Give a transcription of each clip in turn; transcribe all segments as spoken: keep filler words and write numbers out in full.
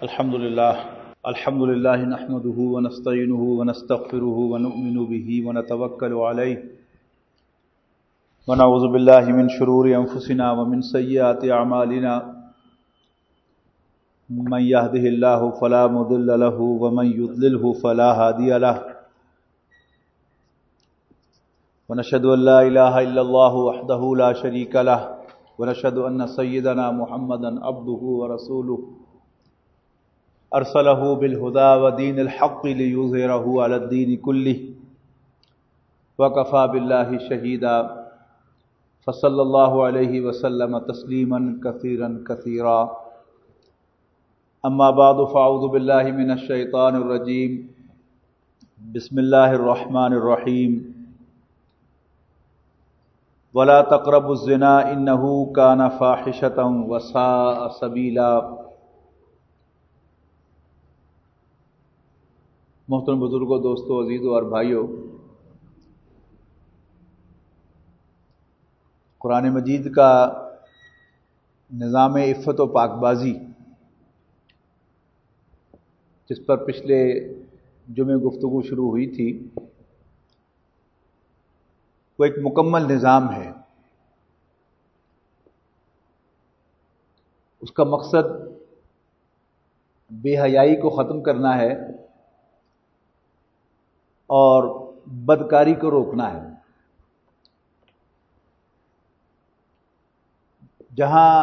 الحمد لله الحمد لله نحمده ونستعينه ونستغفره ونؤمن به ونتوكل عليه ونعوذ بالله من شرور أنفسنا ومن سيئات أعمالنا من يهده الله فلا مضل له ومن يضلله فلا هادي له ونشهد أن لا إله إلا الله وحده لا شريك له ونشهد أن سيدنا محمدا عبده ورسوله أرسله بالهدى ودين الحق ليظهره على الدين كله وكفى بالله شهيدا فصلى الله عليه وسلم تسليما كثيرا كثيرا أما بعد فأعوذ بالله من الشيطان الرجيم بسم الله الرحمن الرحيم ولا تقربوا الزنا إنه كان فاحشة وساء سبيلا۔ محترم بزرگوں، دوستوں، عزیزوں اور بھائیوں، قرآن مجید کا نظام عفت و پاک بازی جس پر پچھلے جمعے گفتگو شروع ہوئی تھی، وہ ایک مکمل نظام ہے۔ اس کا مقصد بے حیائی کو ختم کرنا ہے اور بدکاری کو روکنا ہے۔ جہاں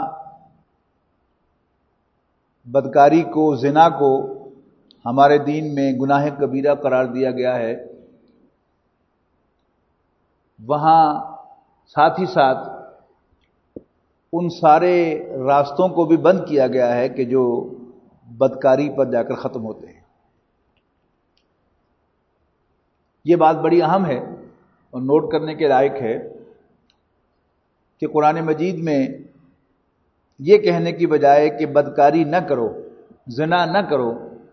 بدکاری کو، زنا کو ہمارے دین میں گناہ کبیرہ قرار دیا گیا ہے، وہاں ساتھ ہی ساتھ ان سارے راستوں کو بھی بند کیا گیا ہے کہ جو بدکاری پر جا کر ختم ہوتے ہیں۔ یہ بات بڑی اہم ہے اور نوٹ کرنے کے لائق ہے کہ قرآن مجید میں یہ کہنے کی بجائے کہ بدکاری نہ کرو، زنا نہ کرو،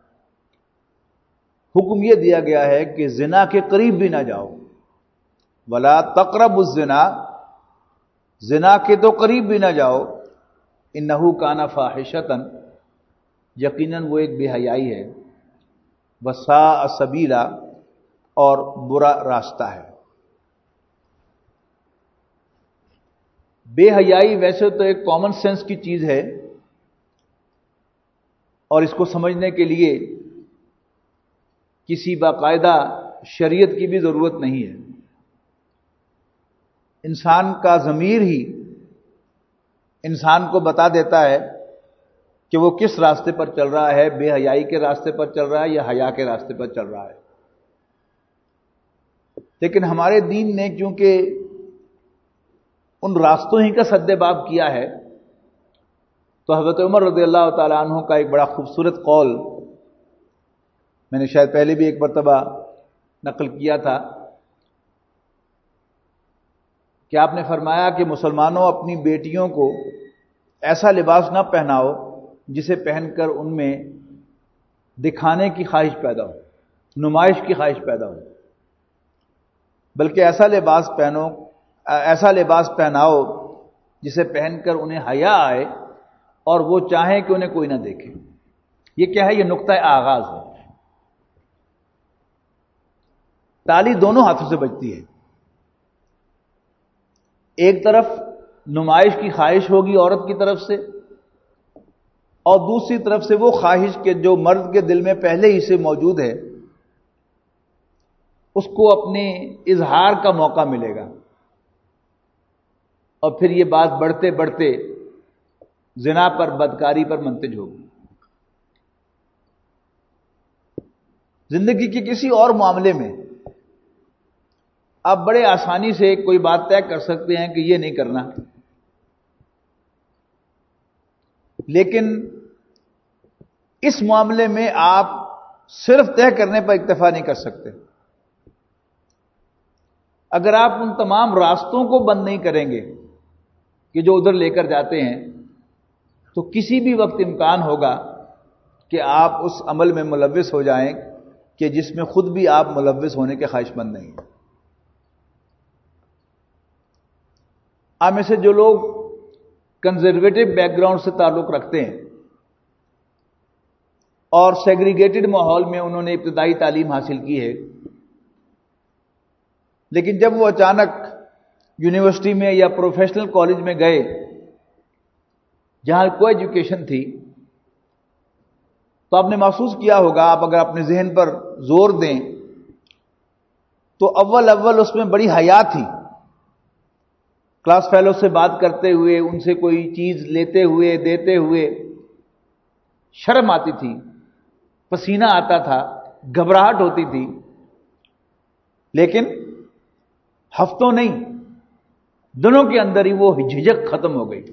حکم یہ دیا گیا ہے کہ زنا کے قریب بھی نہ جاؤ۔ ولا تقربوا الزنا، زنا کے تو قریب بھی نہ جاؤ، انہ کان فاحشۃ، یقیناً وہ ایک بے حیائی ہے، وساء سبیلا، اور برا راستہ ہے۔ بے حیائی ویسے تو ایک کامن سینس کی چیز ہے اور اس کو سمجھنے کے لیے کسی باقاعدہ شریعت کی بھی ضرورت نہیں ہے۔ انسان کا ضمیر ہی انسان کو بتا دیتا ہے کہ وہ کس راستے پر چل رہا ہے، بے حیائی کے راستے پر چل رہا ہے یا حیا کے راستے پر چل رہا ہے۔ لیکن ہمارے دین نے کیونکہ ان راستوں ہی کا سد باب کیا ہے، تو حضرت عمر رضی اللہ تعالیٰ عنہ کا ایک بڑا خوبصورت قول میں نے شاید پہلے بھی ایک مرتبہ نقل کیا تھا کہ آپ نے فرمایا کہ مسلمانوں، اپنی بیٹیوں کو ایسا لباس نہ پہناؤ جسے پہن کر ان میں دکھانے کی خواہش پیدا ہو، نمائش کی خواہش پیدا ہو، بلکہ ایسا لباس پہنو ایسا لباس پہناؤ جسے پہن کر انہیں حیا آئے اور وہ چاہیں کہ انہیں کوئی نہ دیکھے۔ یہ کیا ہے؟ یہ نقطہ آغاز ہے۔ تالی دونوں ہاتھوں سے بجتی ہے، ایک طرف نمائش کی خواہش ہوگی عورت کی طرف سے، اور دوسری طرف سے وہ خواہش کہ جو مرد کے دل میں پہلے ہی سے موجود ہے اس کو اپنے اظہار کا موقع ملے گا، اور پھر یہ بات بڑھتے بڑھتے زنا پر، بدکاری پر منتج ہوگی۔ زندگی کے کسی اور معاملے میں آپ بڑے آسانی سے کوئی بات طے کر سکتے ہیں کہ یہ نہیں کرنا، لیکن اس معاملے میں آپ صرف طے کرنے پر اکتفا نہیں کر سکتے۔ اگر آپ ان تمام راستوں کو بند نہیں کریں گے کہ جو ادھر لے کر جاتے ہیں، تو کسی بھی وقت امکان ہوگا کہ آپ اس عمل میں ملوث ہو جائیں کہ جس میں خود بھی آپ ملوث ہونے کے خواہش مند نہیں ہیں۔ آپ میں سے جو لوگ کنزرویٹو بیک گراؤنڈ سے تعلق رکھتے ہیں اور سیگریگیٹڈ ماحول میں انہوں نے ابتدائی تعلیم حاصل کی ہے، لیکن جب وہ اچانک یونیورسٹی میں یا پروفیشنل کالج میں گئے جہاں کو ایجوکیشن تھی، تو آپ نے محسوس کیا ہوگا، آپ اگر اپنے ذہن پر زور دیں تو اول اول اس میں بڑی حیا تھی۔ کلاس فیلو سے بات کرتے ہوئے، ان سے کوئی چیز لیتے ہوئے دیتے ہوئے شرم آتی تھی، پسینہ آتا تھا، گھبراہٹ ہوتی تھی، لیکن ہفتوں نہیں، دنوں کے اندر ہی وہ جھجک ختم ہو گئی۔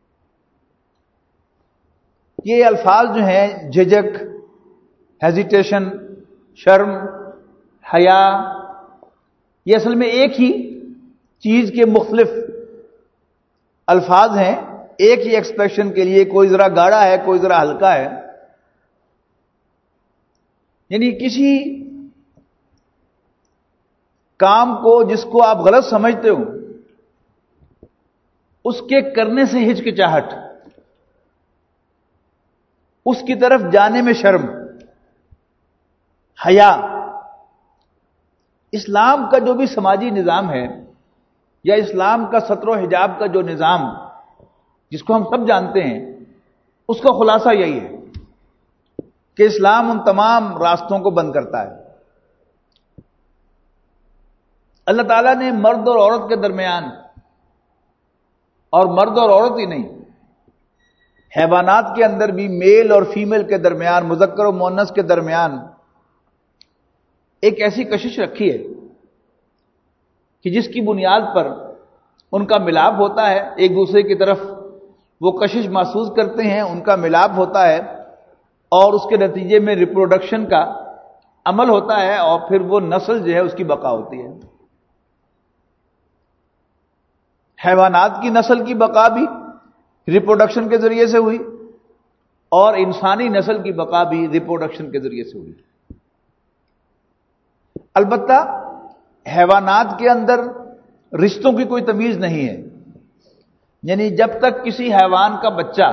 یہ الفاظ جو ہیں جھجک، ہیزیٹیشن، شرم، حیا، یہ اصل میں ایک ہی چیز کے مختلف الفاظ ہیں، ایک ہی ایکسپریشن کے لیے، کوئی ذرا گاڑا ہے، کوئی ذرا ہلکا ہے۔ یعنی کسی کام کو جس کو آپ غلط سمجھتے ہو اس کے کرنے سے ہچکچاہٹ، اس کی طرف جانے میں شرم، حیا۔ اسلام کا جو بھی سماجی نظام ہے یا اسلام کا ستر و حجاب کا جو نظام جس کو ہم سب جانتے ہیں، اس کا خلاصہ یہی ہے کہ اسلام ان تمام راستوں کو بند کرتا ہے۔ اللہ تعالیٰ نے مرد اور عورت کے درمیان، اور مرد اور عورت ہی نہیں، حیوانات کے اندر بھی میل اور فیمیل کے درمیان، مذکر و مؤنث کے درمیان ایک ایسی کشش رکھی ہے کہ جس کی بنیاد پر ان کا ملاپ ہوتا ہے، ایک دوسرے کی طرف وہ کشش محسوس کرتے ہیں، ان کا ملاپ ہوتا ہے، اور اس کے نتیجے میں ریپروڈکشن کا عمل ہوتا ہے، اور پھر وہ نسل جو ہے اس کی بقا ہوتی ہے۔ حیوانات کی نسل کی بقا بھی ریپروڈکشن کے ذریعے سے ہوئی، اور انسانی نسل کی بقا بھی ریپروڈکشن کے ذریعے سے ہوئی۔ البتہ حیوانات کے اندر رشتوں کی کوئی تمیز نہیں ہے، یعنی جب تک کسی حیوان کا بچہ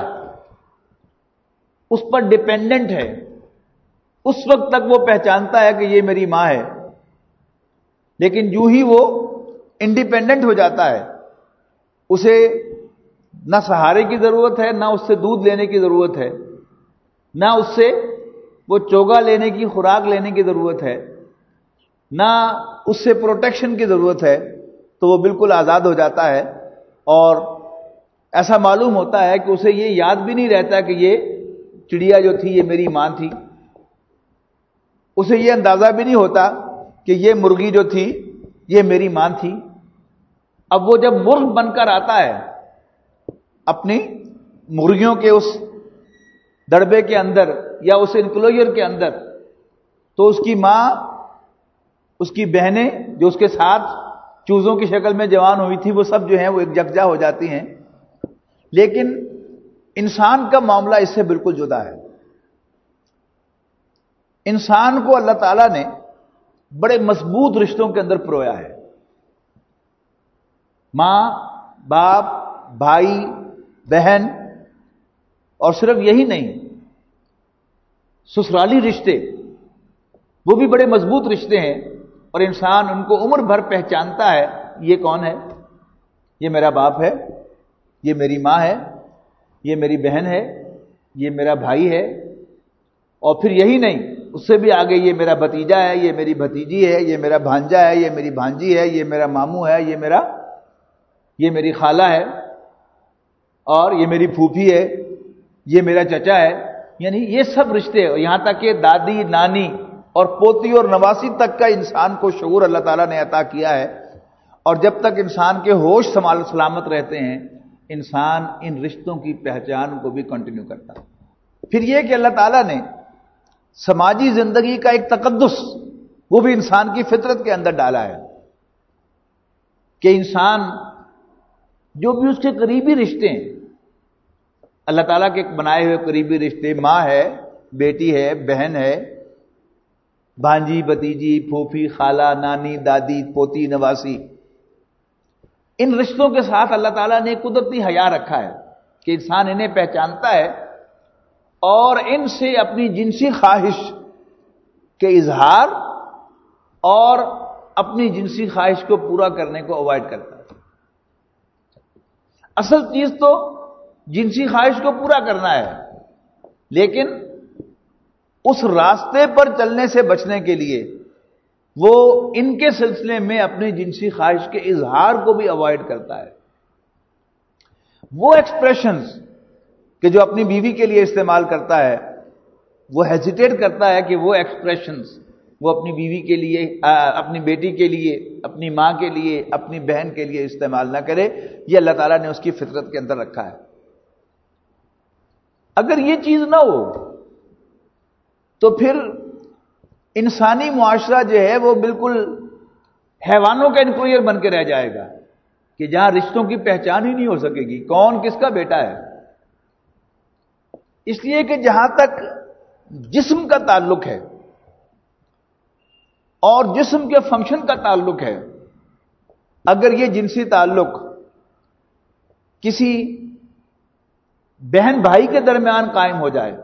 اس پر ڈیپینڈنٹ ہے اس وقت تک وہ پہچانتا ہے کہ یہ میری ماں ہے، لیکن جو ہی وہ انڈیپینڈنٹ ہو جاتا ہے، اسے نہ سہارے کی ضرورت ہے، نہ اس سے دودھ لینے کی ضرورت ہے، نہ اس سے وہ چوگا لینے کی، خوراک لینے کی ضرورت ہے، نہ اس سے پروٹیکشن کی ضرورت ہے، تو وہ بالکل آزاد ہو جاتا ہے، اور ایسا معلوم ہوتا ہے کہ اسے یہ یاد بھی نہیں رہتا کہ یہ چڑیا جو تھی یہ میری ماں تھی، اسے یہ اندازہ بھی نہیں ہوتا کہ یہ مرغی جو تھی یہ میری ماں تھی۔ اب وہ جب مرغ بن کر آتا ہے اپنی مرغیوں کے اس دڑبے کے اندر یا اس انکلوجر کے اندر، تو اس کی ماں، اس کی بہنیں جو اس کے ساتھ چوزوں کی شکل میں جوان ہوئی تھی، وہ سب جو ہیں وہ ایک یکجا ہو جاتی ہیں۔ لیکن انسان کا معاملہ اس سے بالکل جدا ہے۔ انسان کو اللہ تعالیٰ نے بڑے مضبوط رشتوں کے اندر پرویا ہے۔ ماں، باپ، بھائی، بہن، اور صرف یہی نہیں، سسرالی رشتے وہ بھی بڑے مضبوط رشتے ہیں، اور انسان ان کو عمر بھر پہچانتا ہے، یہ کون ہے؟ یہ میرا باپ ہے، یہ میری ماں ہے، یہ میری بہن ہے، یہ میرا بھائی ہے، اور پھر یہی نہیں، اس سے بھی آگے یہ میرا بھتیجا ہے، یہ میری بھتیجی ہے، یہ میرا بھانجا ہے، یہ میری بھانجی ہے، یہ میرا ماموں ہے، یہ میرا یہ میری خالہ ہے، اور یہ میری پھوپھی ہے، یہ میرا چچا ہے۔ یعنی یہ سب رشتے، یہاں تک کہ دادی، نانی اور پوتی اور نواسی تک کا انسان کو شعور اللہ تعالیٰ نے عطا کیا ہے، اور جب تک انسان کے ہوش سمال سلامت رہتے ہیں، انسان ان رشتوں کی پہچان کو بھی کنٹینیو کرتا ہے۔ پھر یہ کہ اللہ تعالیٰ نے سماجی زندگی کا ایک تقدس وہ بھی انسان کی فطرت کے اندر ڈالا ہے کہ انسان جو بھی اس کے قریبی رشتے ہیں، اللہ تعالیٰ کے بنائے ہوئے قریبی رشتے، ماں ہے، بیٹی ہے، بہن ہے، بھانجی، بھتیجی، پھوپھی، خالہ، نانی، دادی، پوتی، نواسی، ان رشتوں کے ساتھ اللہ تعالیٰ نے قدرتی حیا رکھا ہے کہ انسان انہیں پہچانتا ہے، اور ان سے اپنی جنسی خواہش کے اظہار اور اپنی جنسی خواہش کو پورا کرنے کو اوائڈ کرتا ہے۔ اصل چیز تو جنسی خواہش کو پورا کرنا ہے، لیکن اس راستے پر چلنے سے بچنے کے لیے وہ ان کے سلسلے میں اپنی جنسی خواہش کے اظہار کو بھی اوائڈ کرتا ہے۔ وہ ایکسپریشنز کہ جو اپنی بیوی کے لیے استعمال کرتا ہے، وہ ہیزیٹیٹ کرتا ہے کہ وہ ایکسپریشنز وہ اپنی بیوی کے لیے، اپنی بیٹی کے لیے، اپنی ماں کے لیے، اپنی بہن کے لیے استعمال نہ کرے۔ یہ اللہ تعالیٰ نے اس کی فطرت کے اندر رکھا ہے۔ اگر یہ چیز نہ ہو تو پھر انسانی معاشرہ جو ہے وہ بالکل حیوانوں کا انکوئر بن کے رہ جائے گا کہ جہاں رشتوں کی پہچان ہی نہیں ہو سکے گی، کون کس کا بیٹا ہے۔ اس لیے کہ جہاں تک جسم کا تعلق ہے اور جسم کے فنکشن کا تعلق ہے، اگر یہ جنسی تعلق کسی بہن بھائی کے درمیان قائم ہو جائے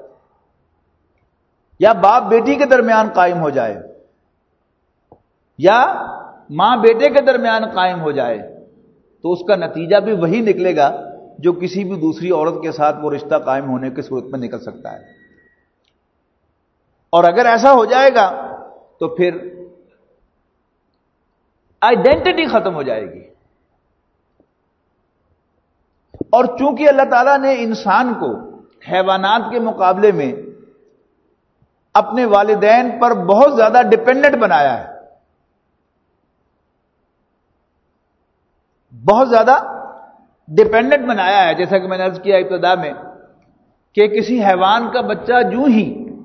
یا باپ بیٹی کے درمیان قائم ہو جائے یا ماں بیٹے کے درمیان قائم ہو جائے تو اس کا نتیجہ بھی وہی نکلے گا جو کسی بھی دوسری عورت کے ساتھ وہ رشتہ قائم ہونے کی صورت میں نکل سکتا ہے۔ اور اگر ایسا ہو جائے گا تو پھر آئیڈینٹی ختم ہو جائے گی۔ اور چونکہ اللہ تعالیٰ نے انسان کو حیوانات کے مقابلے میں اپنے والدین پر بہت زیادہ ڈیپینڈنٹ بنایا ہے، بہت زیادہ ڈیپینڈنٹ بنایا ہے، جیسا کہ میں نے عرض کیا ابتدا میں کہ کسی حیوان کا بچہ جو ہی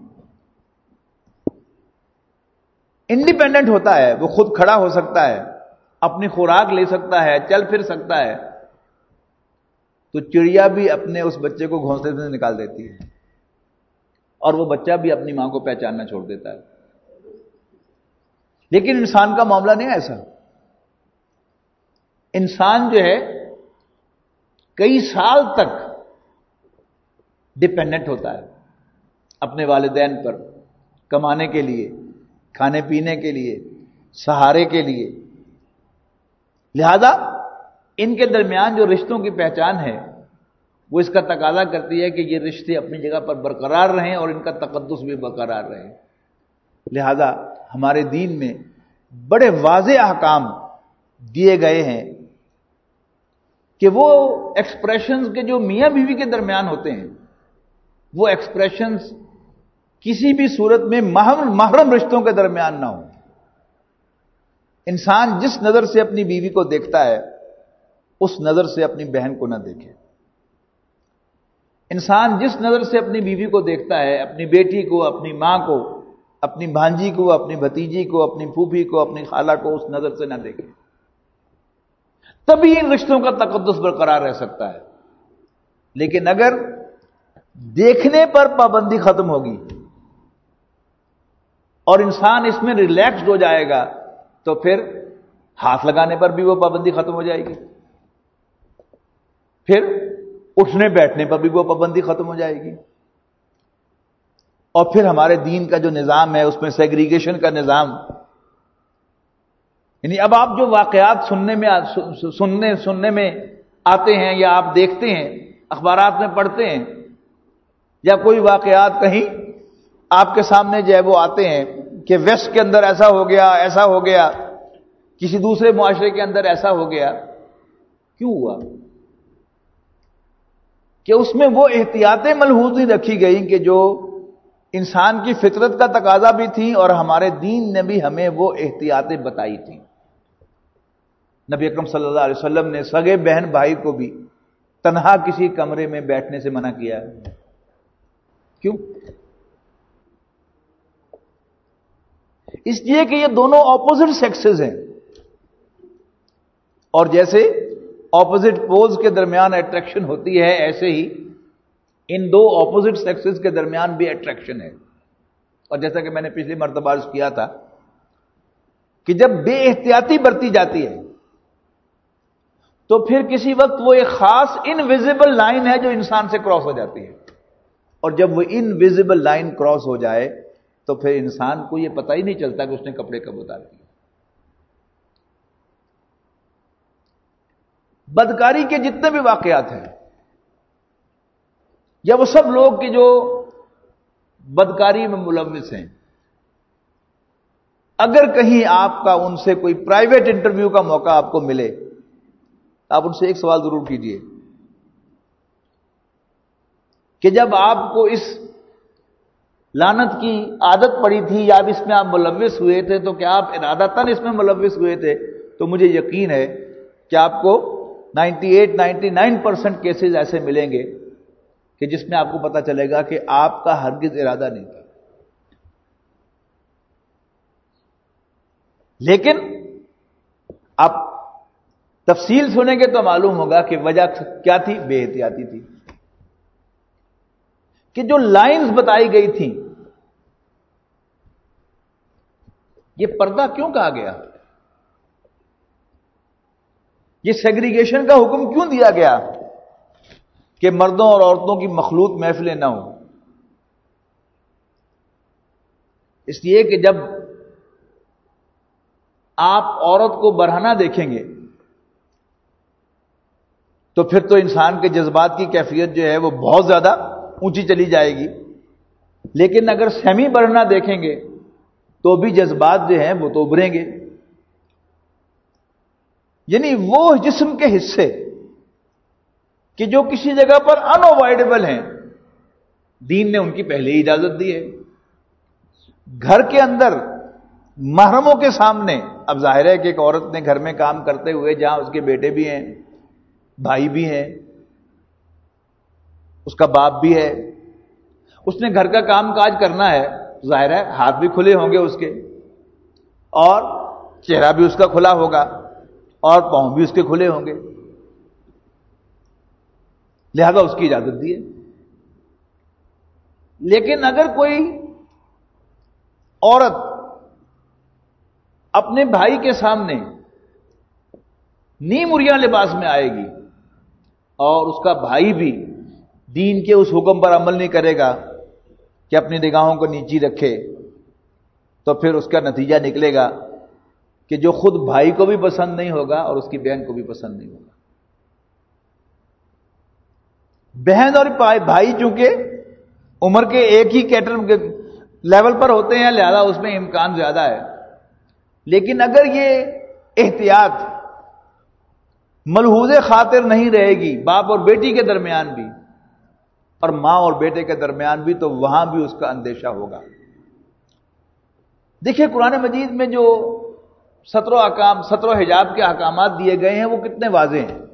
انڈیپینڈنٹ ہوتا ہے، وہ خود کھڑا ہو سکتا ہے، اپنی خوراک لے سکتا ہے، چل پھر سکتا ہے، تو چڑیا بھی اپنے اس بچے کو گھونسلے سے نکال دیتی ہے اور وہ بچہ بھی اپنی ماں کو پہچاننا چھوڑ دیتا ہے۔ لیکن انسان کا معاملہ نہیں ایسا۔ انسان جو ہے کئی سال تک ڈیپینڈنٹ ہوتا ہے اپنے والدین پر، کمانے کے لیے، کھانے پینے کے لیے، سہارے کے لیے۔ لہذا ان کے درمیان جو رشتوں کی پہچان ہے وہ اس کا تقاضا کرتی ہے کہ یہ رشتے اپنی جگہ پر برقرار رہیں اور ان کا تقدس بھی برقرار رہے۔ لہذا ہمارے دین میں بڑے واضح احکام دیے گئے ہیں کہ وہ ایکسپریشنز کے جو میاں بیوی کے درمیان ہوتے ہیں وہ ایکسپریشنز کسی بھی صورت میں محرم رشتوں کے درمیان نہ ہو۔ انسان جس نظر سے اپنی بیوی کو دیکھتا ہے اس نظر سے اپنی بہن کو نہ دیکھے۔ انسان جس نظر سے اپنی بیوی کو دیکھتا ہے، اپنی بیٹی کو، اپنی ماں کو، اپنی بھانجی کو، اپنی بھتیجی کو، اپنی پھوپھی کو، اپنی خالہ کو اس نظر سے نہ دیکھے، تبھی ان رشتوں کا تقدس برقرار رہ سکتا ہے۔ لیکن اگر دیکھنے پر پابندی ختم ہوگی اور انسان اس میں ریلیکسڈ ہو جائے گا تو پھر ہاتھ لگانے پر بھی وہ پابندی ختم ہو جائے گی، پھر اٹھنے بیٹھنے پر بھی وہ پابندی ختم ہو جائے گی، اور پھر ہمارے دین کا جو نظام ہے اس میں سیگریگیشن کا نظام، یعنی اب آپ جو واقعات سننے میں سننے سننے میں آتے ہیں یا آپ دیکھتے ہیں، اخبارات میں پڑھتے ہیں، یا کوئی واقعات کہیں آپ کے سامنے جو ہے وہ آتے ہیں کہ ویسٹ کے اندر ایسا ہو گیا، ایسا ہو گیا، کسی دوسرے معاشرے کے اندر ایسا ہو گیا، کیوں ہوا؟ کہ اس میں وہ احتیاطیں ملحوظ نہیں رکھی گئیں کہ جو انسان کی فطرت کا تقاضا بھی تھی اور ہمارے دین نے بھی ہمیں وہ احتیاطیں بتائی تھیں۔ نبی اکرم صلی اللہ علیہ وسلم نے سگے بہن بھائی کو بھی تنہا کسی کمرے میں بیٹھنے سے منع کیا ہے۔ کیوں؟ اس لیے کہ یہ دونوں اپوزٹ سیکسز ہیں، اور جیسے اپوزٹ پولز کے درمیان اٹریکشن ہوتی ہے ایسے ہی ان دو اپوزٹ سیکسز کے درمیان بھی اٹریکشن ہے۔ اور جیسا کہ میں نے پچھلی مرتبہ عرض کیا تھا کہ جب بے احتیاطی برتی جاتی ہے تو پھر کسی وقت وہ ایک خاص انویزیبل لائن ہے جو انسان سے کراس ہو جاتی ہے، اور جب وہ انویزیبل لائن کراس ہو جائے تو پھر انسان کو یہ پتہ ہی نہیں چلتا کہ اس نے کپڑے کب اتار دیے۔ بدکاری کے جتنے بھی واقعات ہیں یا وہ سب لوگ کہ جو بدکاری میں ملوث ہیں، اگر کہیں آپ کا ان سے کوئی پرائیویٹ انٹرویو کا موقع آپ کو ملے تو آپ ان سے ایک سوال ضرور کیجئے کہ جب آپ کو اس لعنت کی عادت پڑی تھی یا اب اس میں آپ ملوث ہوئے تھے تو کیا آپ ارادتاً اس میں ملوث ہوئے تھے؟ تو مجھے یقین ہے کہ آپ کو ninety eight ninety nine percent cases ایسے ملیں گے کہ جس میں آپ کو پتا چلے گا کہ آپ کا ہرگز ارادہ نہیں تھا، لیکن آپ تفصیل سنیں گے تو معلوم ہوگا کہ وجہ کیا تھی؟ بے احتیاطی تھی کہ جو لائنز بتائی گئی تھیں، یہ پردہ کیوں کہا گیا؟ یہ سیگریگیشن کا حکم کیوں دیا گیا کہ مردوں اور عورتوں کی مخلوط محفلیں نہ ہوں؟ اس لیے کہ جب آپ عورت کو برہنہ دیکھیں گے تو پھر تو انسان کے جذبات کی کیفیت جو ہے وہ بہت زیادہ اونچی چلی جائے گی، لیکن اگر سیمی برہنہ دیکھیں گے تو بھی جذبات جو ہیں وہ تو ابھریں گے۔ یعنی وہ جسم کے حصے کہ جو کسی جگہ پر ان اوائڈیبل ہیں، دین نے ان کی پہلے ہی اجازت دی ہے۔ گھر کے اندر محرموں کے سامنے، اب ظاہر ہے کہ ایک عورت نے گھر میں کام کرتے ہوئے جہاں اس کے بیٹے بھی ہیں، بھائی بھی ہیں، اس کا باپ بھی ہے، اس نے گھر کا کام کاج کرنا ہے، ظاہر ہے ہاتھ بھی کھلے ہوں گے اس کے، اور چہرہ بھی اس کا کھلا ہوگا، اور پاؤں بھی اس کے کھلے ہوں گے، لہذا اس کی اجازت دی ہے۔ لیکن اگر کوئی عورت اپنے بھائی کے سامنے نیم اریاں لباس میں آئے گی اور اس کا بھائی بھی دین کے اس حکم پر عمل نہیں کرے گا کہ اپنی نگاہوں کو نیچی رکھے، تو پھر اس کا نتیجہ نکلے گا کہ جو خود بھائی کو بھی پسند نہیں ہوگا اور اس کی بہن کو بھی پسند نہیں ہوگا۔ بہن اور بھائی چونکہ عمر کے ایک ہی کیٹر لیول پر ہوتے ہیں، لہذا اس میں امکان زیادہ ہے، لیکن اگر یہ احتیاط ملحوظ خاطر نہیں رہے گی باپ اور بیٹی کے درمیان بھی اور ماں اور بیٹے کے درمیان بھی، تو وہاں بھی اس کا اندیشہ ہوگا۔ دیکھیے قرآن مجید میں جو ستر و احکام ستر و حجاب کے احکامات دیے گئے ہیں وہ کتنے واضح ہیں۔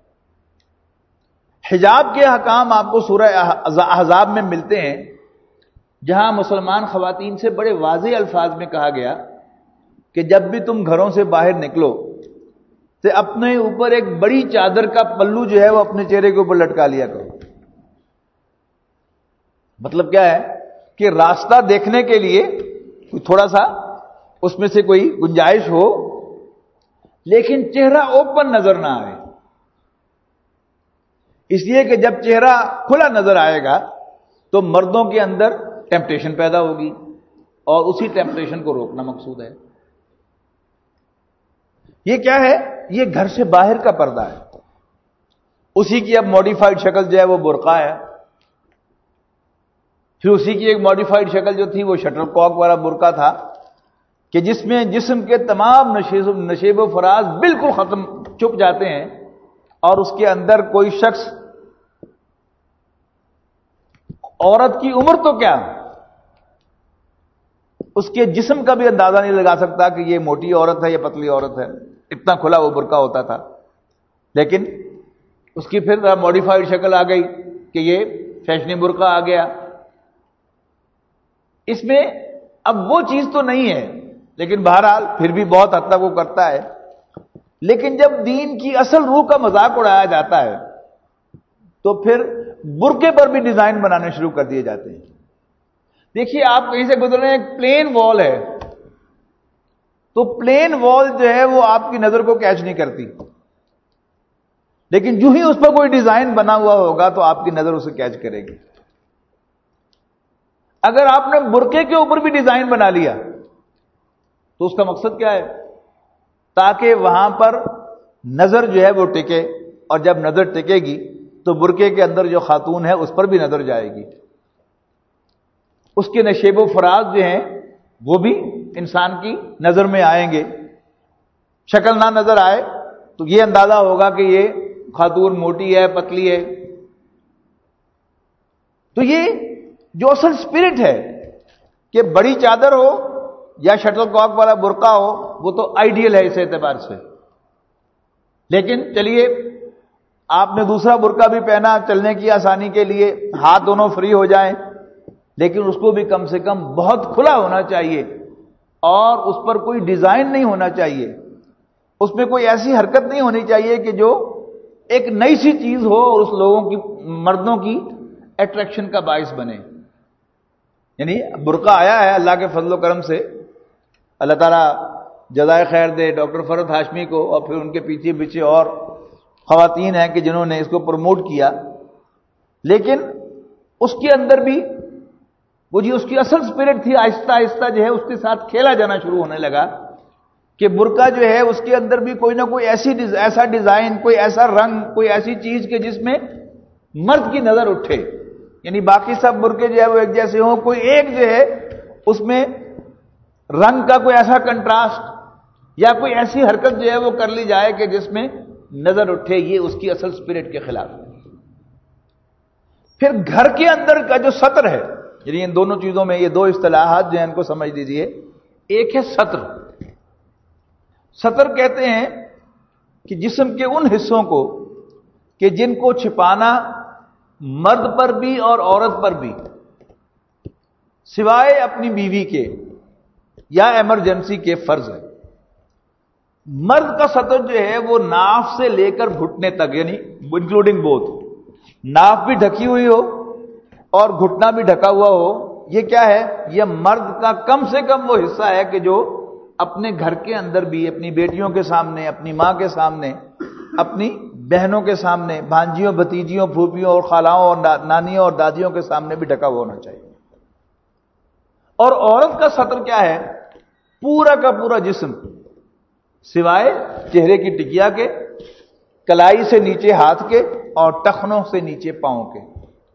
حجاب کے احکام آپ کو سورہ احزاب میں ملتے ہیں، جہاں مسلمان خواتین سے بڑے واضح الفاظ میں کہا گیا کہ جب بھی تم گھروں سے باہر نکلو تو اپنے اوپر ایک بڑی چادر کا پلو جو ہے وہ اپنے چہرے کے اوپر لٹکا لیا کرو۔ مطلب کیا ہے کہ راستہ دیکھنے کے لیے تھوڑا سا اس میں سے کوئی گنجائش ہو، لیکن چہرہ اوپن نظر نہ آئے، اس لیے کہ جب چہرہ کھلا نظر آئے گا تو مردوں کے اندر ٹیمپٹیشن پیدا ہوگی اور اسی ٹیمپٹیشن کو روکنا مقصود ہے۔ یہ کیا ہے؟ یہ گھر سے باہر کا پردہ ہے، اسی کی اب ماڈیفائڈ شکل جو ہے وہ برقع ہے، پھر اسی کی ایک ماڈیفائڈ شکل جو تھی وہ شٹل کاک والا برقع تھا کہ جس میں جسم کے تمام نشیب و فراز بالکل ختم چھپ جاتے ہیں اور اس کے اندر کوئی شخص عورت کی عمر تو کیا اس کے جسم کا بھی اندازہ نہیں لگا سکتا کہ یہ موٹی عورت ہے یا پتلی عورت ہے، اتنا کھلا وہ برقع ہوتا تھا۔ لیکن اس کی پھر ماڈیفائڈ شکل آ گئی کہ یہ فیشنی برقع آ گیا۔ اس میں اب وہ چیز تو نہیں ہے، لیکن بہرحال پھر بھی بہت حد تک وہ کرتا ہے۔ لیکن جب دین کی اصل روح کا مذاق اڑایا جاتا ہے تو پھر برقعے پر بھی ڈیزائن بنانے شروع کر دیے جاتے ہیں۔ دیکھیے آپ کہیں سے گزر رہے ہیں، ایک پلین وال ہے تو پلین وال جو ہے وہ آپ کی نظر کو کیچ نہیں کرتی، لیکن جو ہی اس پر کوئی ڈیزائن بنا ہوا ہوگا تو آپ کی نظر اسے کیچ کرے گی۔ اگر آپ نے برقعے کے اوپر بھی ڈیزائن بنا لیا تو اس کا مقصد کیا ہے؟ تاکہ وہاں پر نظر جو ہے وہ ٹکے، اور جب نظر ٹکے گی تو برقعے کے اندر جو خاتون ہے اس پر بھی نظر جائے گی، اس کے نشیب و فراز جو ہیں وہ بھی انسان کی نظر میں آئیں گے۔ شکل نہ نظر آئے تو یہ اندازہ ہوگا کہ یہ خاتون موٹی ہے، پتلی ہے۔ تو یہ جو اصل اسپرٹ ہے کہ بڑی چادر ہو یا شٹل کاک والا برقع ہو، وہ تو آئیڈیل ہے اس اعتبار سے، لیکن چلیے آپ نے دوسرا برقع بھی پہنا چلنے کی آسانی کے لیے، ہاتھ دونوں فری ہو جائیں، لیکن اس کو بھی کم سے کم بہت کھلا ہونا چاہیے، اور اس پر کوئی ڈیزائن نہیں ہونا چاہیے، اس میں کوئی ایسی حرکت نہیں ہونی چاہیے کہ جو ایک نئی سی چیز ہو اور اس لوگوں کی، مردوں کی اٹریکشن کا باعث بنے۔ یعنی برقع آیا ہے اللہ کے فضل و کرم سے، اللہ تعالیٰ جزائے خیر دے ڈاکٹر فرحت ہاشمی کو، اور پھر ان کے پیچھے پیچھے اور خواتین ہیں کہ جنہوں نے اس کو پروموٹ کیا، لیکن اس کے اندر بھی وہ جی اس کی اصل اسپرٹ تھی، آہستہ آہستہ جو ہے اس کے ساتھ کھیلا جانا شروع ہونے لگا کہ برقع جو ہے اس کے اندر بھی کوئی نہ کوئی ایسی ایسا ڈیزائن، کوئی ایسا رنگ، کوئی ایسی چیز کہ جس میں مرد کی نظر اٹھے۔ یعنی باقی سب برقعے جو ہے وہ ایک جیسے ہوں، کوئی ایک جو ہے اس میں رنگ کا کوئی ایسا کنٹراسٹ یا کوئی ایسی حرکت جو ہے وہ کر لی جائے کہ جس میں نظر اٹھے، یہ اس کی اصل اسپرٹ کے خلاف ہے۔ پھر گھر کے اندر کا جو سطر ہے، یعنی ان دونوں چیزوں میں یہ دو اصطلاحات جو ہیں ان کو سمجھ لیجئے۔ ایک ہے سطر۔ سطر کہتے ہیں کہ جسم کے ان حصوں کو کہ جن کو چھپانا مرد پر بھی اور عورت پر بھی، سوائے اپنی بیوی کے یا ایمرجنسی کے، فرض ہے۔ مرد کا سطر جو ہے وہ ناف سے لے کر گھٹنے تک، یعنی انکلوڈنگ بوتھ، ناف بھی ڈھکی ہوئی ہو اور گھٹنا بھی ڈھکا ہوا ہو، یہ کیا ہے؟ یہ مرد کا کم سے کم وہ حصہ ہے کہ جو اپنے گھر کے اندر بھی اپنی بیٹیوں کے سامنے، اپنی ماں کے سامنے، اپنی بہنوں کے سامنے، بھانجیوں، بھتیجیوں، پھوپھیوں اور خالاؤں اور نانیوں اور دادیوں کے سامنے بھی ڈھکا ہوا ہونا چاہیے۔ اور عورت کا سطر کیا ہے؟ پورا کا پورا جسم، سوائے چہرے کی ٹکیا کے، کلائی سے نیچے ہاتھ کے، اور ٹخنوں سے نیچے پاؤں کے۔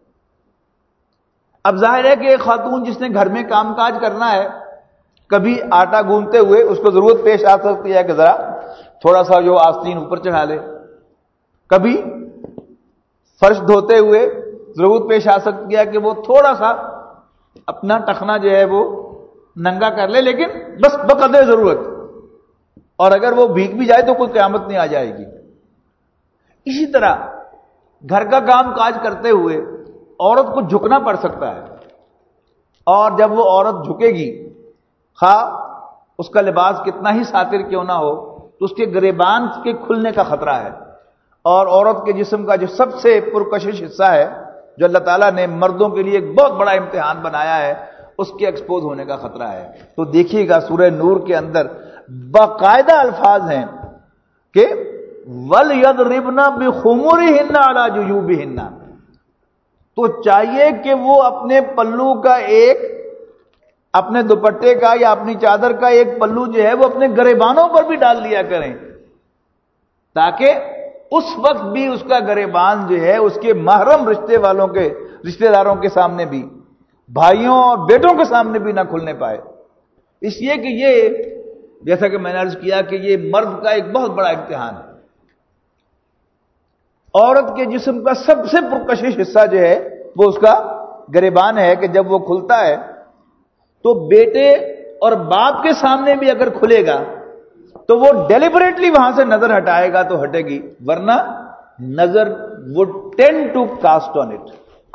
اب ظاہر ہے کہ ایک خاتون جس نے گھر میں کام کاج کرنا ہے، کبھی آٹا گوندتے ہوئے اس کو ضرورت پیش آ سکتی ہے کہ ذرا تھوڑا سا جو آستین اوپر چڑھا لے، کبھی فرش دھوتے ہوئے ضرورت پیش آ سکتی ہے کہ وہ تھوڑا سا اپنا ٹخنا جو ہے وہ ننگا کر لے، لیکن بس بقدر ضرورت، اور اگر وہ بھیگ بھی جائے تو کوئی قیامت نہیں آ جائے گی۔ اسی طرح گھر کا کام کاج کرتے ہوئے عورت کو جھکنا پڑ سکتا ہے، اور جب وہ عورت جھکے گی، خواہ اس کا لباس کتنا ہی ساتر کیوں نہ ہو، تو اس کے گریبان کے کھلنے کا خطرہ ہے، اور عورت کے جسم کا جو سب سے پرکشش حصہ ہے، جو اللہ تعالیٰ نے مردوں کے لیے ایک بہت بڑا امتحان بنایا ہے، اس کے ایکسپوز ہونے کا خطرہ ہے۔ تو دیکھیے گا سورہ نور کے اندر باقاعدہ الفاظ ہیں کہ وَلْيَضْرِبْنَ بِخُمُرِهِنَّ عَلَى جُيُوبِهِنَّ، تو چاہیے کہ وہ اپنے پلو کا ایک، اپنے دوپٹے کا یا اپنی چادر کا ایک پلو جو ہے وہ اپنے گریبانوں پر بھی ڈال لیا کریں، تاکہ اس وقت بھی اس کا گریبان جو ہے اس کے محرم رشتے والوں کے، رشتے داروں کے سامنے بھی، بھائیوں اور بیٹوں کے سامنے بھی نہ کھلنے پائے۔ اس لیے کہ یہ، جیسا کہ میں نے عرض کیا کہ یہ مرد کا ایک بہت بڑا امتحان ہے۔ عورت کے جسم کا سب سے پرکشش حصہ جو ہے وہ اس کا گریبان ہے، کہ جب وہ کھلتا ہے تو بیٹے اور باپ کے سامنے بھی اگر کھلے گا تو وہ ڈیلیبریٹلی وہاں سے نظر ہٹائے گا تو ہٹے گی، ورنہ نظر would tend to cast on it۔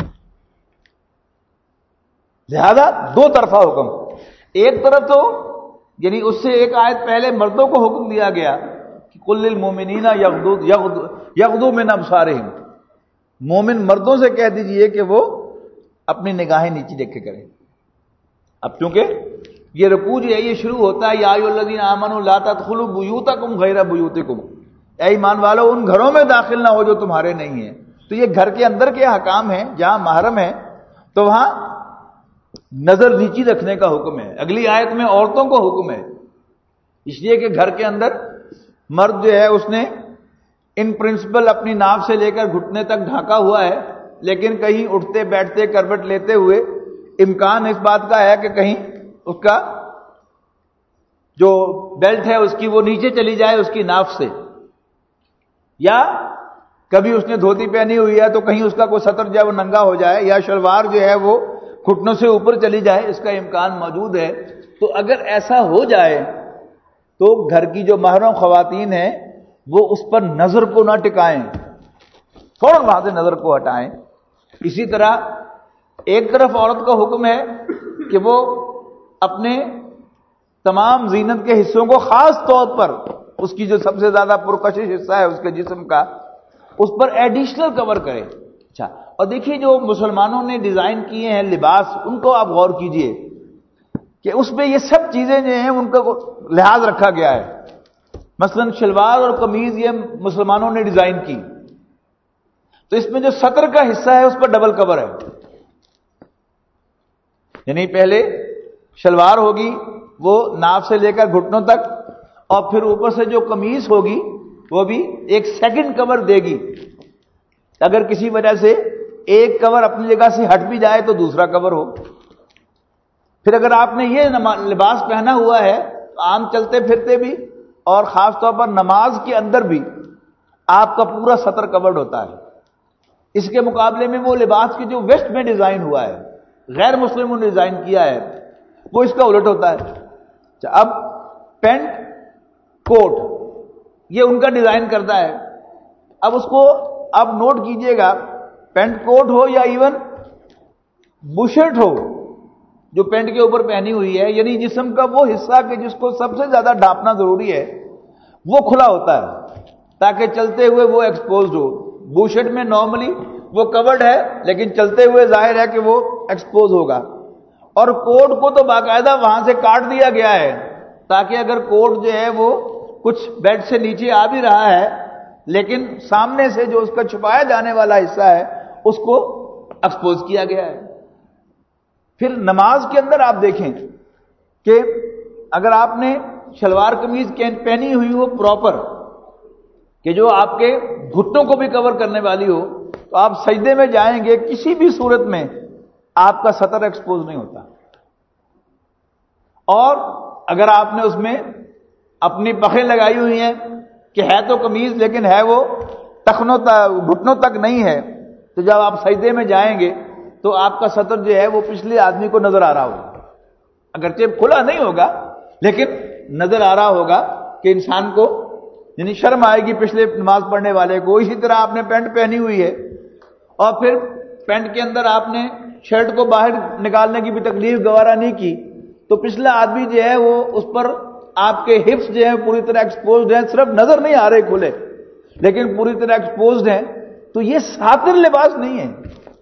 لہذا دو طرفہ حکم، ایک طرف تو یعنی اس سے ایک آیت پہلے مردوں کو حکم دیا گیا کہ قل للمؤمنین یغضوا من ابصارہم، مومن مردوں سے کہہ دیجئے کہ وہ اپنی نگاہیں نیچے دیکھے کریں۔ اب چونکہ یہ رکوع جو ہے یہ شروع ہوتا ہے یا ایھا الذین آمنوا لا تدخلوا بیوتکم غیر بیوتکم، اے ایمان والو ان گھروں میں داخل نہ ہو جو تمہارے نہیں ہیں۔ تو یہ گھر کے اندر کے حکام ہیں، جہاں محرم ہے تو وہاں نظر نیچی رکھنے کا حکم ہے. اگلی آیت میں عورتوں کو حکم ہے، اس لیے کہ گھر کے اندر مرد جو ہے اس نے ان پرنسپل اپنی ناف سے لے کر گھٹنے تک ڈھانکا ہوا ہے، لیکن کہیں اٹھتے بیٹھتے کروٹ لیتے ہوئے امکان اس بات کا ہے کہ کہیں اس کا جو بیلٹ ہے اس کی وہ نیچے چلی جائے اس کی ناف سے، یا کبھی اس نے دھوتی پہنی ہوئی ہے تو کہیں اس کا کوئی سطر جو ہے وہ ننگا ہو جائے، یا شلوار جو ہے وہ گھٹنوں سے اوپر چلی جائے، اس کا امکان موجود ہے. تو اگر ایسا ہو جائے تو گھر کی جو محرم خواتین ہیں وہ اس پر نظر کو نہ ٹکائیں، فوراً وہاں سے نظر کو ہٹائیں. اسی طرح ایک طرف عورت کا حکم ہے کہ وہ اپنے تمام زینت کے حصوں کو، خاص طور پر اس کی جو سب سے زیادہ پرکشش حصہ ہے اس کے جسم کا، اس پر ایڈیشنل کور کرے. اچھا، اور دیکھیے جو مسلمانوں نے ڈیزائن کیے ہیں لباس، ان کو آپ غور کیجئے کہ اس میں یہ سب چیزیں جو ہیں ان کا لحاظ رکھا گیا ہے. مثلا شلوار اور قمیض یہ مسلمانوں نے ڈیزائن کی، تو اس میں جو سطر کا حصہ ہے اس پر ڈبل کور ہے. یعنی پہلے شلوار ہوگی وہ ناف سے لے کر گھٹنوں تک، اور پھر اوپر سے جو قمیض ہوگی وہ بھی ایک سیکنڈ کور دے گی. اگر کسی وجہ سے ایک کور اپنی جگہ سے ہٹ بھی جائے تو دوسرا کور ہو. پھر اگر آپ نے یہ لباس پہنا ہوا ہے عام چلتے پھرتے بھی اور خاص طور پر نماز کے اندر بھی آپ کا پورا سطر کورڈ ہوتا ہے. اس کے مقابلے میں وہ لباس کی جو ویسٹ میں ڈیزائن ہوا ہے، غیر مسلموں نے ڈیزائن کیا ہے، وہ اس کا الٹ ہوتا ہے. اب پینٹ کوٹ یہ ان کا ڈیزائن کرتا ہے. اب اس کو آپ نوٹ کیجئے گا، پینٹ کوٹ ہو یا ایون بوشرٹ ہو جو پینٹ کے اوپر پہنی ہوئی ہے، یعنی جسم کا وہ حصہ کہ جس کو سب سے زیادہ ڈھانپنا ضروری ہے وہ کھلا ہوتا ہے تاکہ چلتے ہوئے وہ ایکسپوزڈ ہو. بوشرٹ میں نارملی وہ کورڈ ہے لیکن چلتے ہوئے ظاہر ہے کہ وہ ایکسپوز ہوگا. اور کوٹ کو تو باقاعدہ وہاں سے کاٹ دیا گیا ہے تاکہ اگر کوٹ جو ہے وہ کچھ بیڈ سے نیچے آ بھی رہا ہے لیکن سامنے سے جو اس کا چھپایا جانے والا حصہ ہے اس کو ایکسپوز کیا گیا ہے. پھر نماز کے اندر آپ دیکھیں کہ اگر آپ نے شلوار قمیض پہنی ہوئی ہو پراپر کہ جو آپ کے گھٹنوں کو بھی کور کرنے والی ہو، تو آپ سجدے میں جائیں گے کسی بھی صورت میں آپ کا سطر ایکسپوز نہیں ہوتا. اور اگر آپ نے اس میں اپنی پخیں لگائی ہوئی ہیں کہ ہے تو قمیض لیکن ہے وہ ٹخنوں تک گھٹنوں تک نہیں ہے، تو جب آپ سجدے میں جائیں گے تو آپ کا سطر جو ہے وہ پچھلے آدمی کو نظر آ رہا ہوگا. اگرچہ کھلا نہیں ہوگا لیکن نظر آ رہا ہوگا کہ انسان کو یعنی شرم آئے گی پچھلے نماز پڑھنے والے کو. اسی طرح آپ نے پینٹ پہنی ہوئی ہے اور پھر پینٹ کے اندر آپ نے شرٹ کو باہر نکالنے کی بھی تکلیف گوارا نہیں کی، تو پچھلا آدمی جو ہے وہ اس پر آپ کے ہپس جو ہیں پوری طرح ایکسپوزڈ ہیں، صرف نظر نہیں آ رہے کھلے لیکن پوری طرح ایکسپوزڈ ہیں. تو یہ ساتر لباس نہیں ہے.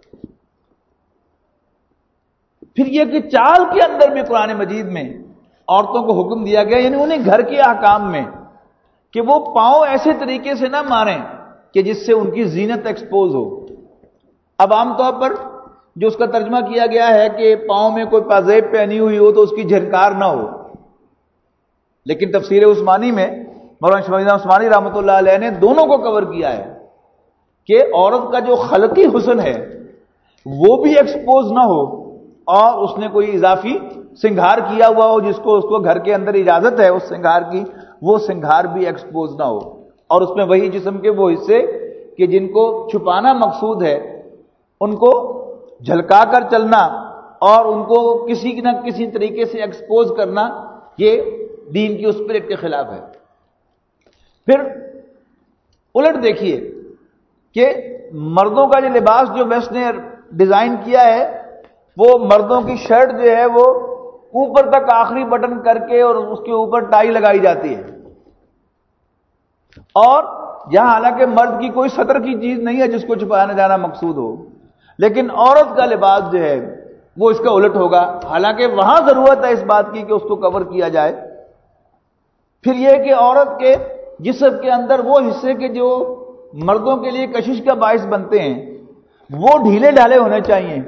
پھر یہ کہ چال کے اندر بھی قرآن مجید میں عورتوں کو حکم دیا گیا، یعنی انہیں گھر کے احکام میں، کہ وہ پاؤں ایسے طریقے سے نہ ماریں کہ جس سے ان کی زینت ایکسپوز ہو. اب عام طور پر جو اس کا ترجمہ کیا گیا ہے کہ پاؤں میں کوئی پازیب پہنی ہوئی ہو تو اس کی جھنکار نہ ہو، لیکن تفسیر عثمانی میں مولانا شمس الدین عثمانی رحمۃ اللہ علیہ نے دونوں کو کور کیا ہے کہ عورت کا جو خلقی حسن ہے وہ بھی ایکسپوز نہ ہو اور اس نے کوئی اضافی سنگھار کیا ہوا ہو جس کو اس کو گھر کے اندر اجازت ہے اس سنگھار کی، وہ سنگھار بھی ایکسپوز نہ ہو. اور اس میں وہی جسم کے وہ حصے کہ جن کو چھپانا مقصود ہے ان کو جھلکا کر چلنا اور ان کو کسی نہ کسی طریقے سے ایکسپوز کرنا یہ دین کی اسپرٹ کے خلاف ہے. پھر الٹ دیکھیے کہ مردوں کا جو لباس جو ویسٹ نے ڈیزائن کیا ہے وہ مردوں کی شرٹ جو ہے وہ اوپر تک آخری بٹن کر کے اور اس کے اوپر ٹائی لگائی جاتی ہے، اور یہاں حالانکہ مرد کی کوئی سطر کی چیز نہیں ہے جس کو چھپانا جانا مقصود ہو، لیکن عورت کا لباس جو ہے وہ اس کا الٹ ہوگا، حالانکہ وہاں ضرورت ہے اس بات کی کہ اس کو کور کیا جائے. پھر یہ کہ عورت کے جسم کے اندر وہ حصے کے جو مردوں کے لیے کشش کا باعث بنتے ہیں وہ ڈھیلے ڈھالے ہونے چاہیے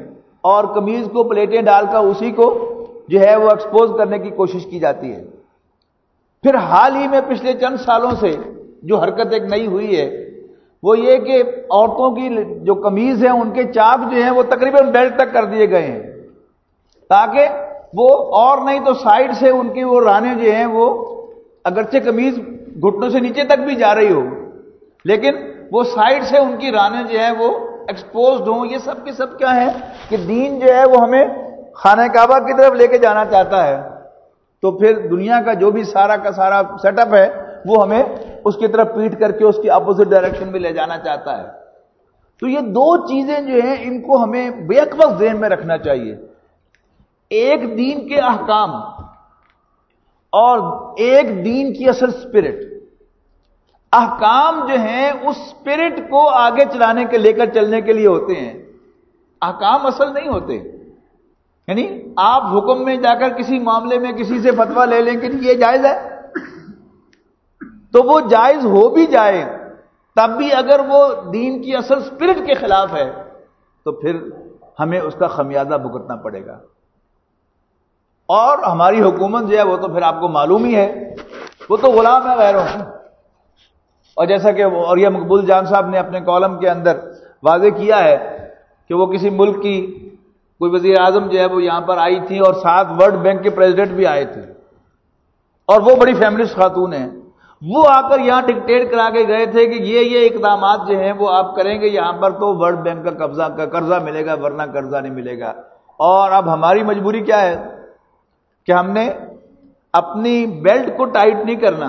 اور قمیض کو پلیٹیں ڈال کر اسی کو جو ہے وہ ایکسپوز کرنے کی کوشش کی جاتی ہے۔ پھر حال ہی میں پچھلے چند سالوں سے جو حرکت ایک نئی ہوئی ہے وہ یہ کہ عورتوں کی جو قمیض ہیں ان کے چاک جو ہیں وہ تقریباً بیلٹ تک کر دیے گئے ہیں، تاکہ وہ اور نہیں تو سائڈ سے ان کی وہ رانے جو ہیں وہ اگرچہ قمیض گھٹنوں سے نیچے تک بھی جا رہی ہو لیکن وہ سائڈ سے ان کی رانے جو ہیں وہ ایکسپوزڈ ہوں۔ یہ سب کے سب کیا ہے کہ دین جو ہے وہ ہمیں خانہ کعبہ کی طرف لے کے جانا چاہتا ہے، تو پھر دنیا کا جو بھی سارا کا سارا سیٹ اپ ہے وہ ہمیں اس کی طرف پیٹ کر کے اس کی اپوزٹ ڈائریکشن میں لے جانا چاہتا ہے۔ تو یہ دو چیزیں جو ہیں ان کو ہمیں بیک وقت ذہن میں رکھنا چاہیے، ایک دین کے احکام اور ایک دین کی اصل اسپرٹ۔ احکام جو ہیں اس اسپرٹ کو آگے چلانے کے لے کر چلنے کے لیے ہوتے ہیں، احکام اصل نہیں ہوتے۔ یعنی آپ حکم میں جا کر کسی معاملے میں کسی سے فتویٰ لے لیں کہ یہ جائز ہے تو وہ جائز ہو بھی جائے تب بھی اگر وہ دین کی اصل اسپرٹ کے خلاف ہے تو پھر ہمیں اس کا خمیازہ بھگتنا پڑے گا۔ اور ہماری حکومت جو ہے وہ تو پھر آپ کو معلوم ہی ہے وہ تو غلام ہے غیروں کی، اور جیسا کہ اوریہ مقبول جان صاحب نے اپنے کالم کے اندر واضح کیا ہے کہ وہ کسی ملک کی کوئی وزیر اعظم جو ہے وہ یہاں پر آئی تھی اور ساتھ ورلڈ بینک کے پریزیڈنٹ بھی آئے تھے اور وہ بڑی فیمنسٹ خاتون ہیں، وہ آ کر یہاں ڈکٹیٹ کرا کے گئے تھے کہ یہ یہ اقدامات جو ہیں وہ آپ کریں گے یہاں پر تو ورلڈ بینک کا قبضہ کا قرضہ ملے گا ورنہ قرضہ نہیں ملے گا۔ اور اب ہماری مجبوری کیا ہے کہ ہم نے اپنی بیلٹ کو ٹائٹ نہیں کرنا،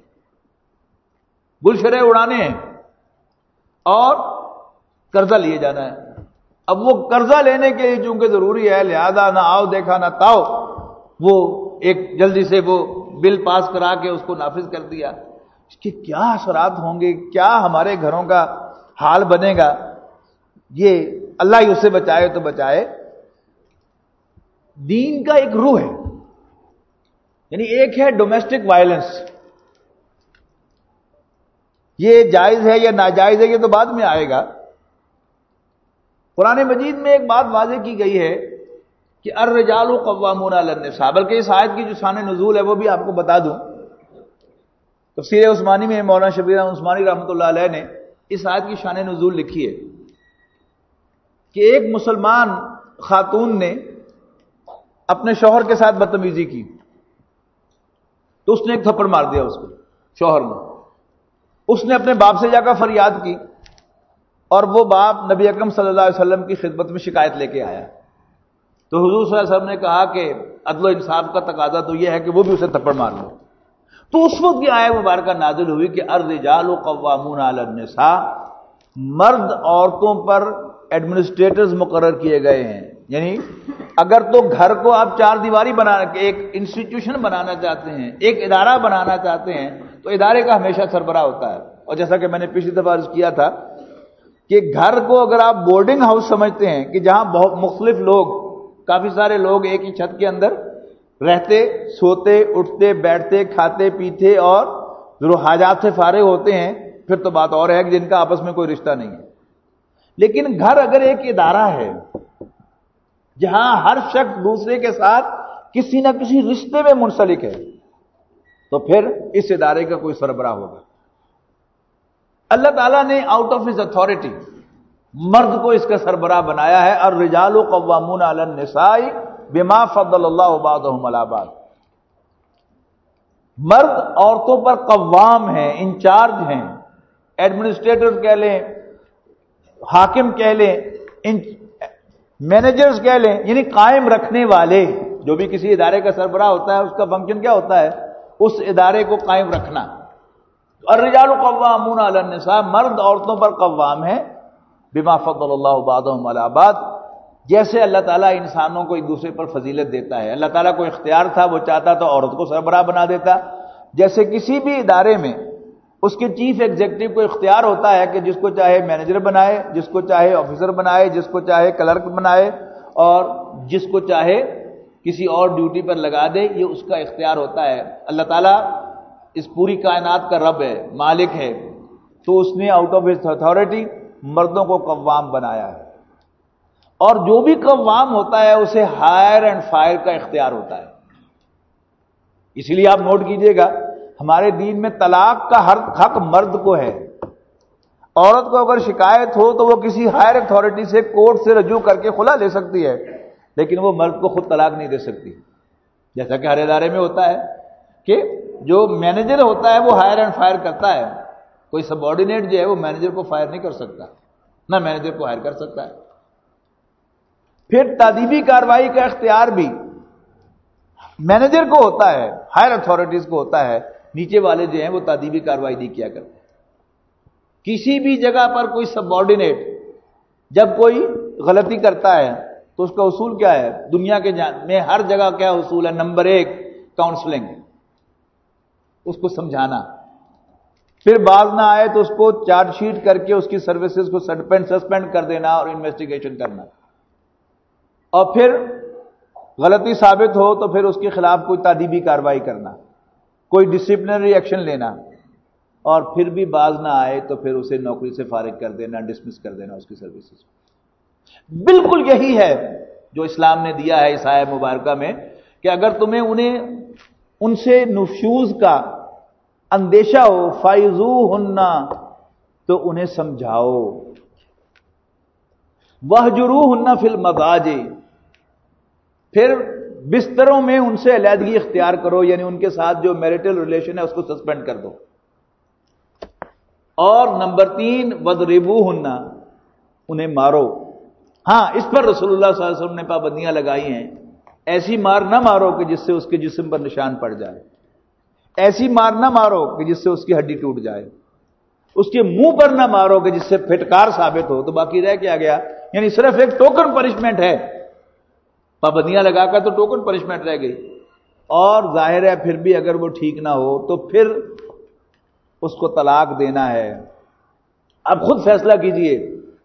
گلشرے اڑانے ہیں اور قرضہ لیے جانا ہے۔ اب وہ قرضہ لینے کے لیے چونکہ ضروری ہے لہذا نہ آؤ دیکھا نہ تاؤ، وہ ایک جلدی سے وہ بل پاس کرا کے اس کو نافذ کر دیا۔ اس کے کیا اثرات ہوں گے، کیا ہمارے گھروں کا حال بنے گا، یہ اللہ ہی اسے بچائے تو بچائے۔ دین کا ایک روح ہے، یعنی ایک ہے ڈومیسٹک وائلنس، یہ جائز ہے یا ناجائز ہے یہ تو بعد میں آئے گا۔ قرآن مجید میں ایک بات واضح کی گئی ہے کہ الرجال قوامون علی النساء، بلکہ اس آیت کی جو شان نزول ہے وہ بھی آپ کو بتا دوں۔ تفسیر عثمانی میں مولانا شبیر احمد عثمانی رحمۃ اللہ علیہ نے اس آیت کی شان نزول لکھی ہے کہ ایک مسلمان خاتون نے اپنے شوہر کے ساتھ بدتمیزی کی تو اس نے ایک تھپڑ مار دیا اس کو، شوہر نے۔ اس نے اپنے باپ سے جا کر فریاد کی اور وہ باپ نبی اکرم صلی اللہ علیہ وسلم کی خدمت میں شکایت لے کے آیا تو حضور صلی اللہ علیہ وسلم نے کہا کہ عدل و انصاف کا تقاضا تو یہ ہے کہ وہ بھی اسے تھپڑ مار لو۔ تو اس وقت یہ آیت مبارکہ نازل ہوئی کہ الرجال قوامون علی النساء، مرد عورتوں پر ایڈمنسٹریٹرز مقرر کیے گئے ہیں۔ یعنی اگر تو گھر کو آپ چار دیواری بنانا ایک انسٹیٹیوشن بنانا چاہتے ہیں، ایک ادارہ بنانا چاہتے ہیں تو ادارے کا ہمیشہ سربراہ ہوتا ہے۔ اور جیسا کہ میں نے پچھلی دفعہ عرض کیا تھا کہ گھر کو اگر آپ بورڈنگ ہاؤس سمجھتے ہیں کہ جہاں بہت مختلف لوگ، کافی سارے لوگ ایک ہی چھت کے اندر رہتے، سوتے، اٹھتے، بیٹھتے، کھاتے پیتے اور ضرور حاجات سے فارغ ہوتے ہیں، پھر تو بات اور ہے کہ جن کا آپس میں کوئی رشتہ نہیں ہے۔ لیکن گھر اگر ایک ادارہ ہے جہاں ہر شخص دوسرے کے ساتھ کسی نہ کسی رشتے میں منسلک ہے تو پھر اس ادارے کا کوئی سربراہ ہوگا۔ اللہ تعالیٰ نے آؤٹ آف ہز اتھارٹی مرد کو اس کا سربراہ بنایا ہے، الرجال قوامون علی النساء بما فضل اللہ بعضهم علی بعض۔ مرد عورتوں پر قوام ہیں، انچارج ہیں، ایڈمنسٹریٹر کہہ لیں، حاکم کہہ لیں، مینیجرز کہہ لیں، یعنی قائم رکھنے والے۔ جو بھی کسی ادارے کا سربراہ ہوتا ہے اس کا فنکشن کیا ہوتا ہے؟ اس ادارے کو قائم رکھنا۔ الرجال قوامون علی النساء، مرد عورتوں پر قوام ہیں، بما فضل اللہ بعضهم علی بعض، جیسے اللہ تعالیٰ انسانوں کو ایک دوسرے پر فضیلت دیتا ہے۔ اللہ تعالیٰ کو اختیار تھا، وہ چاہتا تو عورت کو سربراہ بنا دیتا۔ جیسے کسی بھی ادارے میں اس کے چیف ایگزیکٹو کو اختیار ہوتا ہے کہ جس کو چاہے مینیجر بنائے، جس کو چاہے آفیسر بنائے، جس کو چاہے کلرک بنائے اور جس کو چاہے کسی اور ڈیوٹی پر لگا دے، یہ اس کا اختیار ہوتا ہے۔ اللہ تعالیٰ اس پوری کائنات کا رب ہے، مالک ہے، تو اس نے آؤٹ آف ہز اتھارٹی مردوں کو قوام بنایا ہے۔ اور جو بھی قوام ہوتا ہے اسے ہائر اینڈ فائر کا اختیار ہوتا ہے. اسی لیے آپ نوٹ کیجئے گا ہمارے دین میں طلاق کا ہر حق مرد کو ہے. عورت کو اگر شکایت ہو تو وہ کسی ہائر اتھارٹی سے کورٹ سے رجوع کر کے خلا لے سکتی ہے، لیکن وہ مرد کو خود طلاق نہیں دے سکتی. جیسا کہ ہر ادارے میں ہوتا ہے کہ جو مینیجر ہوتا ہے وہ ہائر اینڈ فائر کرتا ہے، کوئی سب آرڈینیٹ جو ہے وہ مینیجر کو فائر نہیں کر سکتا، نہ مینیجر کو ہائر کر سکتا ہے. پھر تادیبی کارروائی کا اختیار بھی مینیجر کو ہوتا ہے، ہائر اتھارٹیز کو ہوتا ہے، نیچے والے جو ہیں وہ تادیبی کارروائی نہیں کیا کرتے. کسی بھی جگہ پر کوئی سب آرڈینیٹ جب کوئی غلطی کرتا ہے تو اس کا اصول کیا ہے؟ دنیا کے میں ہر جگہ کیا اصول ہے؟ نمبر ایک کاؤنسلنگ، اس کو سمجھانا. پھر باز نہ آئے تو اس کو چارج شیٹ کر کے اس کی سروسز کو سسپینڈ کر دینا اور انویسٹیگیشن کرنا. اور پھر غلطی ثابت ہو تو پھر اس کے خلاف کوئی تادیبی کارروائی کرنا، کوئی ڈسپلنری ایکشن لینا. اور پھر بھی باز نہ آئے تو پھر اسے نوکری سے فارغ کر دینا، ڈسمس کر دینا اس کی سروسز. بالکل یہی ہے جو اسلام نے دیا ہے اس آیت مبارکہ میں کہ اگر تمہیں انہیں ان سے نشوز کا اندیشہ ہو فَائِذُوهُنَّ تو انہیں سمجھاؤ. وَاهْجُرُوهُنَّ فِي الْمَضَاجِعِ پھر بستروں میں ان سے علیحدگی اختیار کرو، یعنی ان کے ساتھ جو میریٹل ریلیشن ہے اس کو سسپینڈ کر دو. اور نمبر تین وَضْرِبُوهُنَّ انہیں مارو. ہاں اس پر رسول اللہ صلی اللہ علیہ وسلم نے پابندیاں لگائی ہیں. ایسی مار نہ مارو کہ جس سے اس کے جسم پر نشان پڑ جائے، ایسی مار نہ مارو کہ جس سے اس کی ہڈی ٹوٹ جائے، اس کے منہ پر نہ مارو کہ جس سے پھٹکار ثابت ہو. تو باقی رہ کیا گیا؟ یعنی صرف ایک ٹوکن پنشمنٹ ہے، پابندیاں لگا کر تو ٹوکن پنشمنٹ رہ گئی. اور ظاہر ہے پھر بھی اگر وہ ٹھیک نہ ہو تو پھر اس کو طلاق دینا ہے. اب خود فیصلہ کیجئے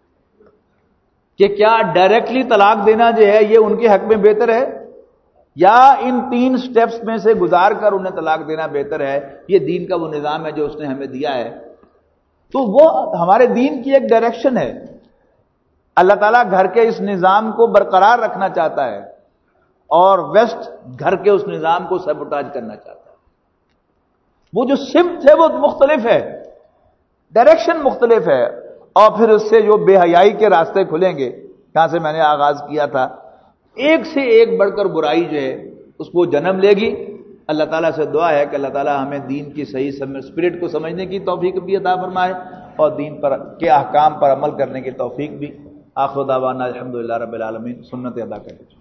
کہ کیا ڈائریکٹلی طلاق دینا جو ہے یہ ان کے حق میں بہتر ہے یا ان تین سٹیپس میں سے گزار کر انہیں طلاق دینا بہتر ہے. یہ دین کا وہ نظام ہے جو اس نے ہمیں دیا ہے. تو وہ ہمارے دین کی ایک ڈائریکشن ہے. اللہ تعالیٰ گھر کے اس نظام کو برقرار رکھنا چاہتا ہے اور ویسٹ گھر کے اس نظام کو سیبوٹاج کرنا چاہتا ہے. وہ جو سمت ہے وہ مختلف ہے، ڈائریکشن مختلف ہے. اور پھر اس سے جو بے حیائی کے راستے کھلیں گے، جہاں سے میں نے آغاز کیا تھا، ایک سے ایک بڑھ کر برائی جو ہے اس کو جنم لے گی. اللہ تعالیٰ سے دعا ہے کہ اللہ تعالیٰ ہمیں دین کی صحیح اسپرٹ کو سمجھنے کی توفیق بھی عطا فرمائے اور دین پر کے احکام پر عمل کرنے کی توفیق بھی. آخر دعوانا الحمدللہ رب العالمین. سنت ادا کریں.